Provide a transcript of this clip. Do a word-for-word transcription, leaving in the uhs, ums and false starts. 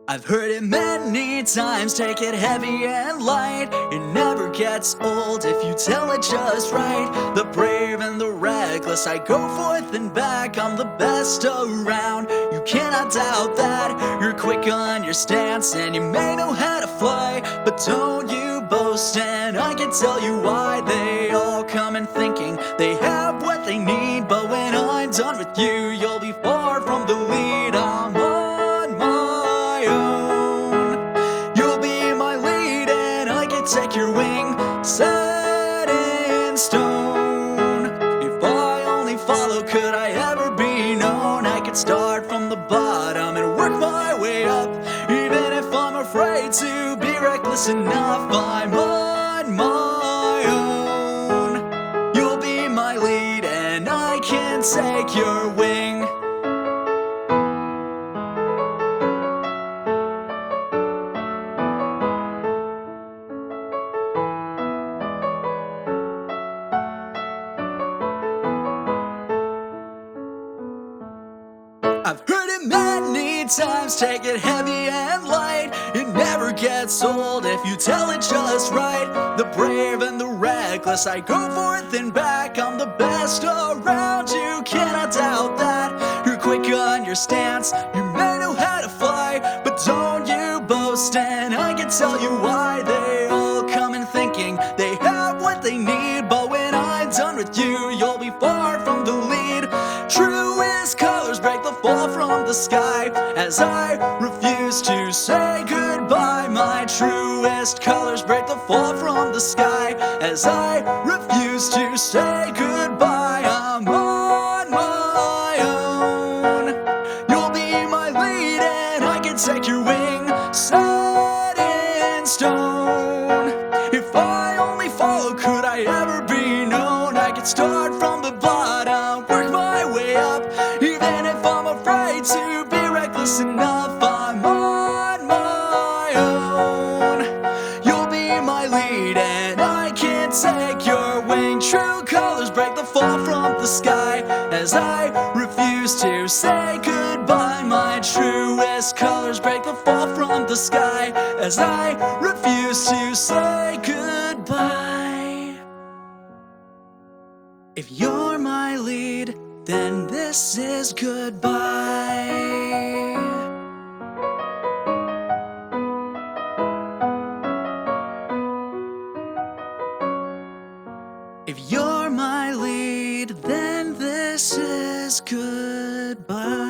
I've heard it many times, take it heavy and light. It never gets old if you tell it just right. The brave and the reckless, I go forth and back. I'm the best around, you cannot doubt that. You're quick on your stance and you may know how to fly, but don't you boast, and I can tell you why. They all come in thinking they have what they need, but when I'm done with you, you'll be far from the lead. I'm on my own. You'll be my lead and I can take your wing, set in stone. If I only follow, could I ever be known? I could start from the bottom and work my way up, even if I'm afraid to be reckless enough. I'm on my own. You'll be my lead and I can take your wing. I've heard it many times, take it heavy and light. It never gets old if you tell it just right. The brave and the reckless, I go forth and back. I'm the best around, you cannot doubt that. You're quick on your stance, you may know how to fly, but don't you boast, and I can tell you why. They all come in thinking they have what they need, but when I'm done with you, you'll be far from the lead. Truest colors break the fall from the sky as I refuse to say goodbye. My truest colors break the fall from the sky as I refuse to say goodbye. I'm on my own. You'll be my lead and I can take your wing, set in stone. If I only follow, could I ever be known? I could start from the bottom, work my way up, even if I'm afraid to be reckless enough. I'm on my own. You'll be my lead and I can take your wing. True colors break the fall from the sky as I refuse to say goodbye. My truest colors break the fall from the sky as I refuse to say goodbye. If you're my lead, then this is goodbye. If you're my lead, then this is goodbye.